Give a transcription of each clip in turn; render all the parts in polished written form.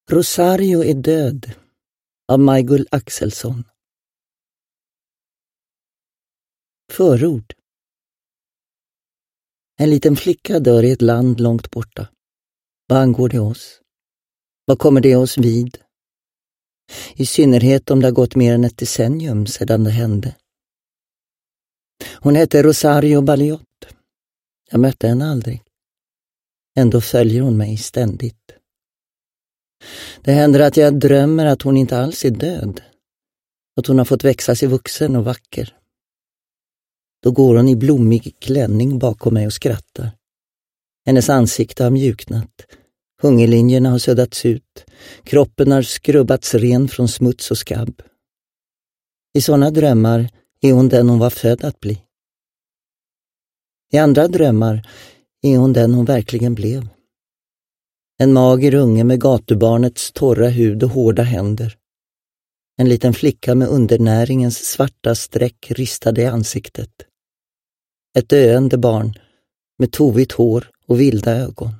Rosario är död av Maj-Gull Axelsson. Förord. En liten flicka dör i ett land långt borta. Vad angår det oss? Vad kommer det oss vid? I synnerhet om det har gått mer än ett decennium sedan det hände. Hon hette Rosario Balliot. Jag mötte henne aldrig. Ändå följer hon mig ständigt. Det händer att jag drömmer att hon inte alls är död. Att hon har fått växa sig vuxen och vacker. Då går hon i blommig klänning bakom mig och skrattar. Hennes ansikte har mjuknat. Hungerlinjerna har suddats ut. Kroppen har skrubbats ren från smuts och skabb. I sådana drömmar är hon den hon var född att bli. I andra drömmar är hon den hon verkligen blev. En mager unge med gatubarnets torra hud och hårda händer. En liten flicka med undernäringens svarta streck ristade i ansiktet. Ett döende barn med tovigt hår och vilda ögon.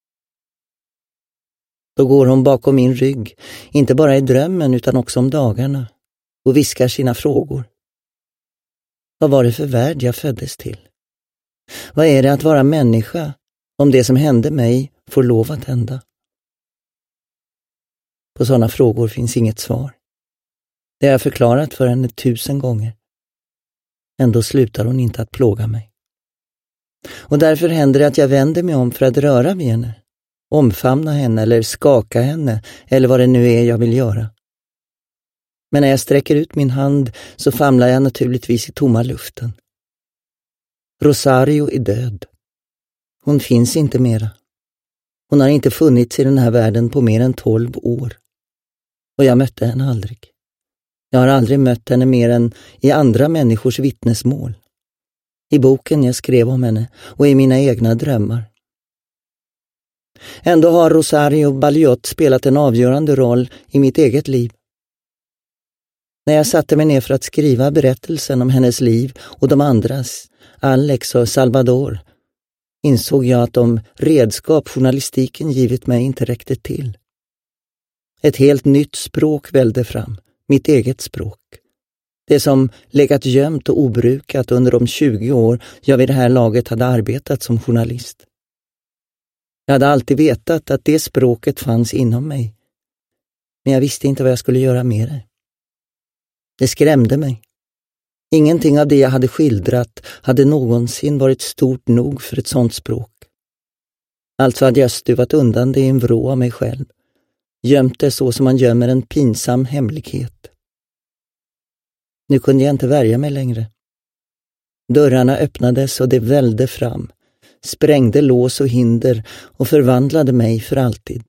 Då går hon bakom min rygg, inte bara i drömmen utan också om dagarna, och viskar sina frågor. Vad var det för värld jag föddes till? Vad är det att vara människa om det som hände mig får lov att hända? På sådana frågor finns inget svar. Det har jag förklarat för henne 1000 gånger. Ändå slutar hon inte att plåga mig. Och därför händer det att jag vänder mig om för att röra vid henne. Omfamna henne eller skaka henne eller vad det nu är jag vill göra. Men när jag sträcker ut min hand så famlar jag naturligtvis i tomma luften. Rosario är död. Hon finns inte mera. Hon har inte funnits i den här världen på mer än 12 år. Och jag mötte henne aldrig. Jag har aldrig mött henne mer än i andra människors vittnesmål. I boken jag skrev om henne och i mina egna drömmar. Ändå har Rosario Balliot spelat en avgörande roll i mitt eget liv. När jag satte mig ner för att skriva berättelsen om hennes liv och de andras, Alex och Salvador, insåg jag att de redskap journalistiken givit mig inte räckte till. Ett helt nytt språk vällde fram, mitt eget språk. Det som legat gömt och obrukat under de 20 år jag vid det här laget hade arbetat som journalist. Jag hade alltid vetat att det språket fanns inom mig. Men jag visste inte vad jag skulle göra med det. Det skrämde mig. Ingenting av det jag hade skildrat hade någonsin varit stort nog för ett sånt språk. Alltså hade jag stuvat undan det i en vrå av mig själv. Gömt det så som man gömmer en pinsam hemlighet. Nu kunde jag inte värja mig längre. Dörrarna öppnades och det välde fram. Sprängde lås och hinder och förvandlade mig för alltid.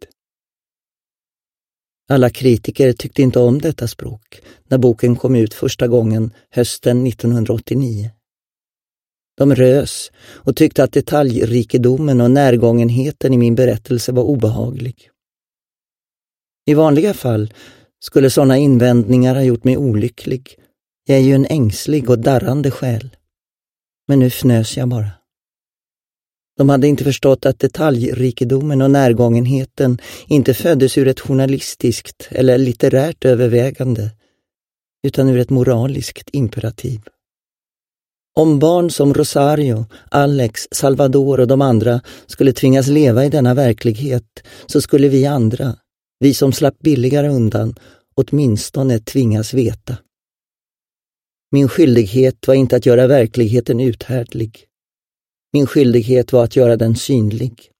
Alla kritiker tyckte inte om detta språk när boken kom ut första gången hösten 1989. De rös och tyckte att detaljrikedomen och närgångenheten i min berättelse var obehaglig. I vanliga fall skulle sådana invändningar ha gjort mig olycklig. Jag är ju en ängslig och darrande själ. Men nu fnös jag bara. De hade inte förstått att detaljrikedomen och närgångenheten inte föddes ur ett journalistiskt eller litterärt övervägande, utan ur ett moraliskt imperativ. Om barn som Rosario, Alex, Salvador och de andra skulle tvingas leva i denna verklighet, så skulle vi andra, vi som slapp billigare undan, åtminstone tvingas veta. Min skyldighet var inte att göra verkligheten uthärdlig. Min skyldighet var att göra den synlig.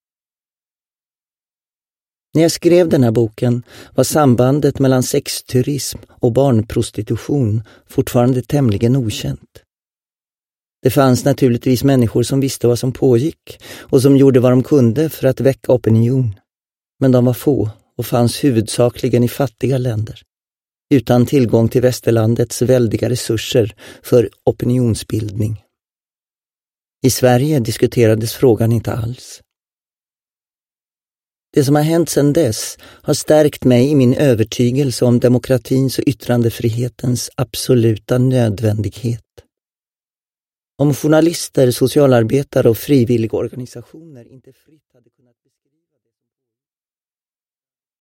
När jag skrev den här boken var sambandet mellan sexturism och barnprostitution fortfarande tämligen okänt. Det fanns naturligtvis människor som visste vad som pågick och som gjorde vad de kunde för att väcka opinion. Men de var få och fanns huvudsakligen i fattiga länder, utan tillgång till västerlandets väldiga resurser för opinionsbildning. I Sverige diskuterades frågan inte alls. Det som har hänt sedan dess har stärkt mig i min övertygelse om demokratins och yttrandefrihetens absoluta nödvändighet. Om journalister, socialarbetare och frivilligorganisationer inte fritt hade kunnat